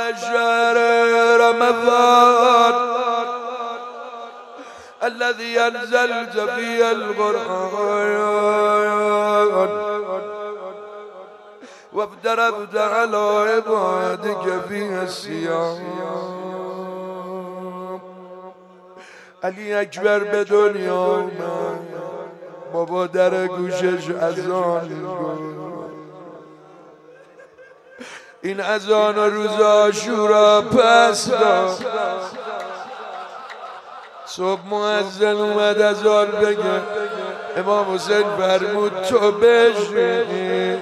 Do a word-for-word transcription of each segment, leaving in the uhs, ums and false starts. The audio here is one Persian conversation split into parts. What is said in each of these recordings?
شهر رمضان الذي أنزلت فيه القرآن وافترضت على عبادك فيه الصيام. علی اکبر به دنیا اومد، بابا در گوشش اذان گفت. این اذان روز عاشورا پس داد. صبح مؤذن اومد اذان بگه، امام حسین فرمود تو بشین،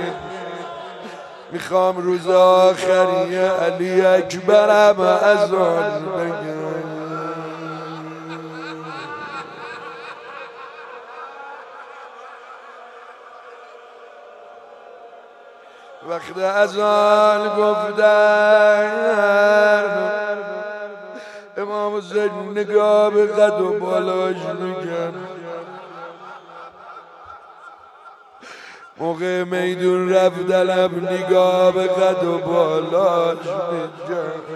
میخوام روز آخری علی اکبرم اذان بگه. وقت اذان گفتن امام حسین نگاه به قد و بالاش میکرد. موقع میدون رفتنم نگاه به قد و بالاش میکرد.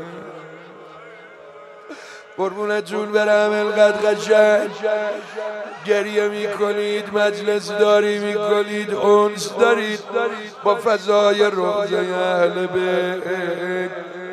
قربونتون برم اینقدر قشنگ گریه میکنید، مجلس داری میکنید، انس دارید با فضای روضه اهل بیت.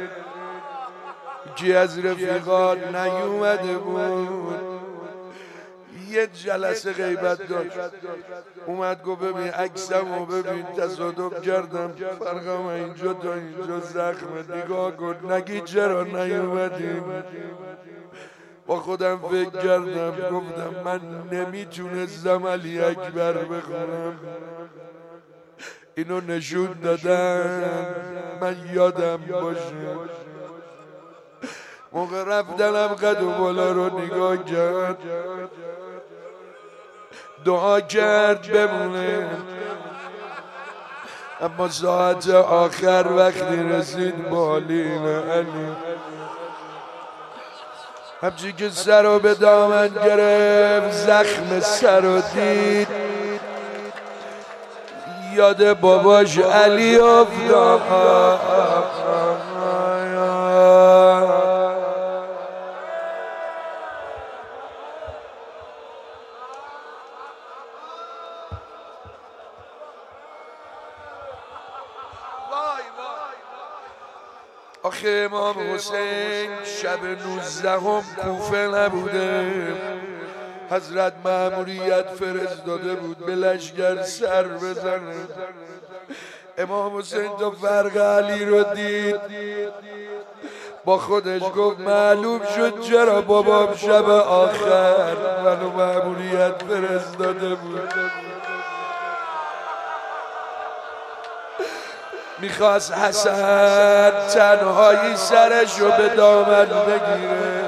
کی از رفیقات نیومده بود، یه جلسه غیبت داشت، اومد گفت ببین عکسمو ببین، تصادف کردم فرقم اینجا تا اینجا زخمه، نگاه کن، نگی چرا نیومدیم. با خودم فکر کردم گفتم من نمیتونستم علی اکبر بخونم، اینو نشون دادن من یادم باشه. موقع رفتنم قد و بالا رو نگاه کرد، دعا کرد بمونه، اما ساعت آخر وقتی رسید بالین علی، همچی که سر رو به دامن گرفت، زخم سر رو دید، یاد باباش علی افتاد. آخه امام حسین شب نوزدهم کوفه نبوده، حضرت مأموریت فرستاده بود به لشکر سر بزنه. امام حسین تو فرق علی رو دید، با خودش گفت معلوم شد چرا بابام شب آخر منو مأموریت فرستاده بود. میخواست حسن تنهایی سرش رو به دامن بگیره،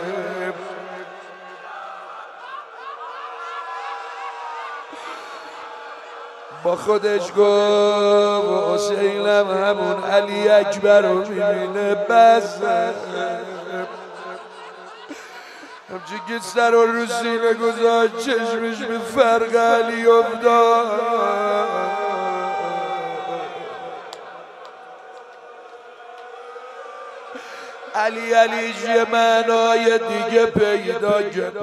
با خودش گفت حسینم همون علی اکبر رو میبینه، بس همچی که سر رو رو سینه گذاشت چشمش به فرق علی افتاد. علی علیش یه معنای دیگه پیدا کرد.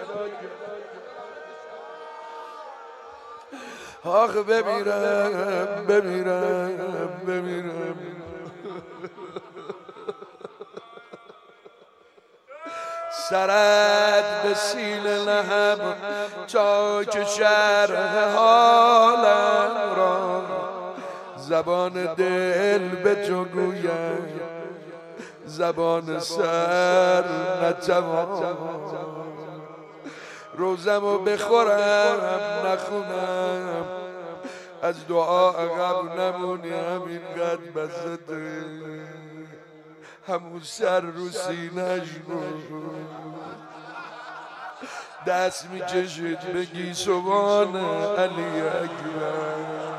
آخ بمیرم بمیرم بمیرم، سرت به سینه نهم تا که شرح حالم را زبان دل به تو گویم، زبان سر نتوان. روزمو بخورم نخونم، از دعا عقب نمونی، همینقدر بسته همون سر رو سینش بود. دست میکشید بگی سبحان علی اکبر.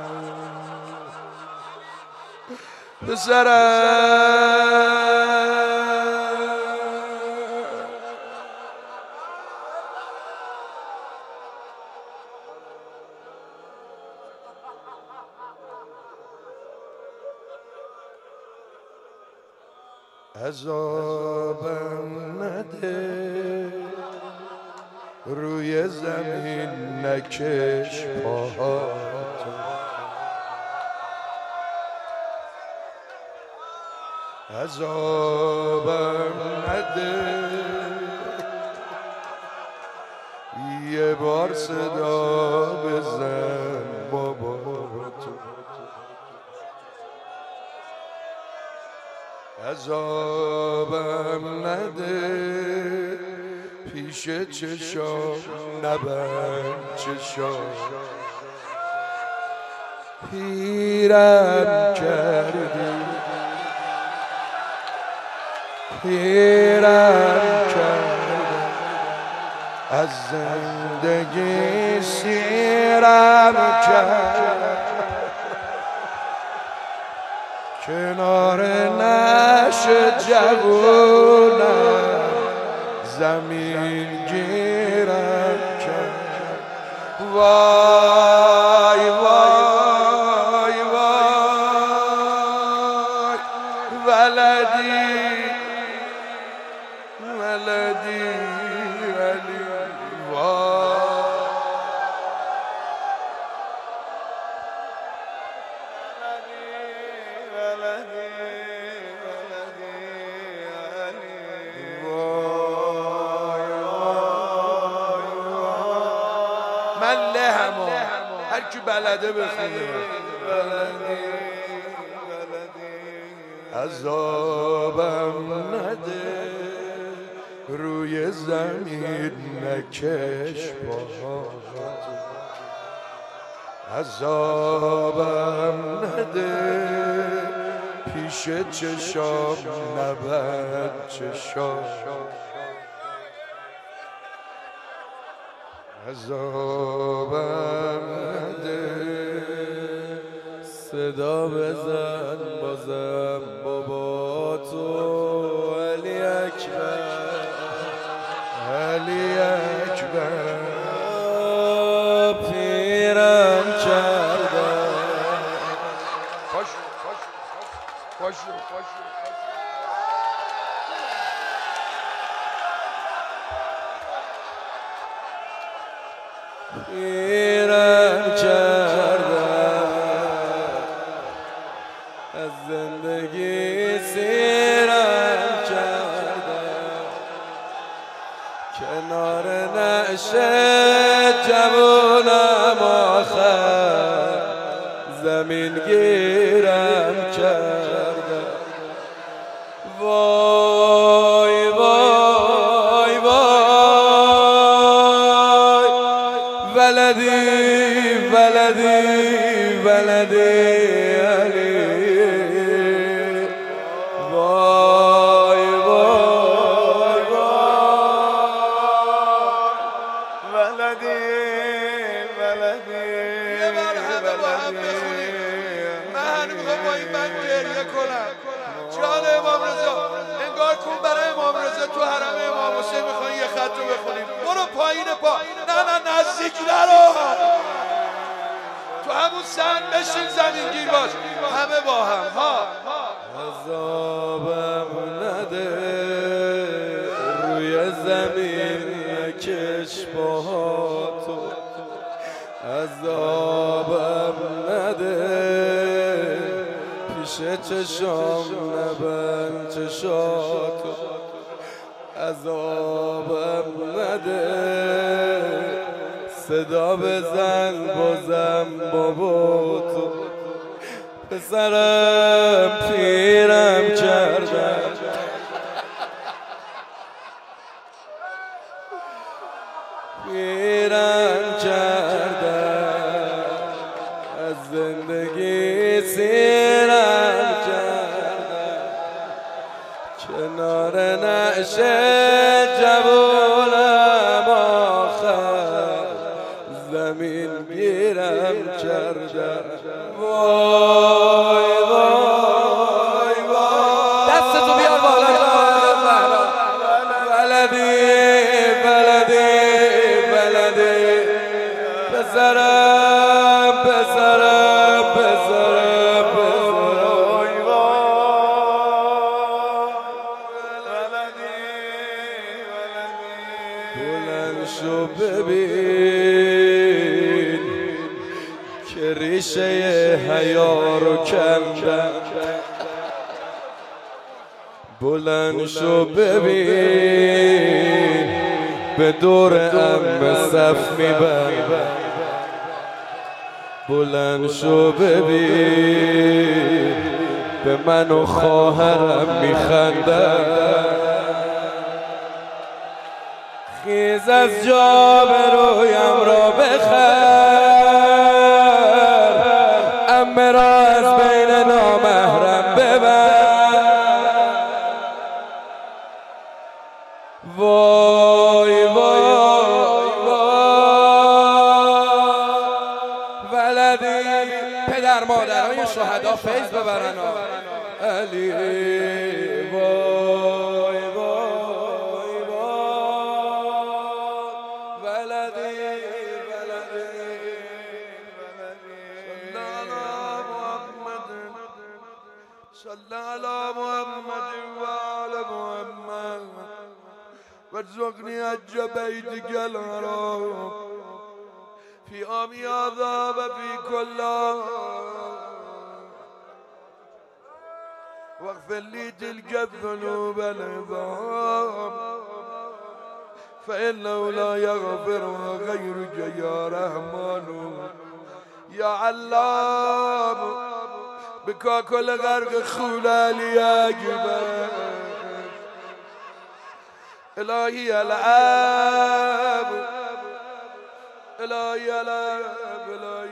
پسرم عذابم نده روی زمین نکش پاهاتو عذابم نده یه بار صدا بزن بابا تو عذابم نده پیش چشام نبند چشام پیرم کردی پیرم کردی از زندگی سیرم کردی کنار نش جوونم زمین گیرم کرد وای وای وای ولدی ولدی ولی وای من لهم هر کی بلده بخونه عذابم نده روی زمین نکش پاهاتو عذابم نده پیش چشام نبند چشام عذابم نده صدا بزن بازم بابا تو علی اکبر علی اکبر پیرم کردم پاشو پاشو پاشو پاشو پیرم کردم از زندگی سیرم کردم کنار نعشه جوونم آخر زمین گیرم کردم وای وای وای ولدی ولدی ولدی علی وای وای وای ولدی ولدی یه بار همه با هم بخونیم. من میخوام با این بند گریه کنم. جان امام رضا انگار کن برای امام رضا تو حرم امام حسین میخوان یه خط رو بخونیم. برو پایین پا نه نه نزدیک نرو تو همون سن بشین زمین گیر باش همه با هم ها عذابم نده روی زمین نکش پاهاتو عذابم نده پیش چشام نبند چشاتو عذابم نده صدا بزن بازم بابا تو پسرم پیرم کردم پیرم کردم از زندگی سیرم کردم کنار نعشه جوونم آخر زمین گیرم کردم وای وای وای دستتو بیار بالا ولدی ولدی ولدی پسرم پسرم پسرم پسرم بلند شو ببین به دور ام صف میبند، بلند شو ببین به من و خواهرم میخندن. خیز از جا برویم را بخر، عمه را از بین نامحرم ببر. وای وای وای ولدی، پدر مادرهای شهدا فیض ببرن. علی وای وای وای ولدی ولدی صلی علی محمد و آل محمد وارزقني الجبيت قلرا في عامي عذاب في كل واغفر لي تلك الذنوب العظام فإنه لا يغفرها غيرك يا رحمن يا علام. بكا كل غرق خلالي يا جبال إلهي العاب إلهي العاب إلهي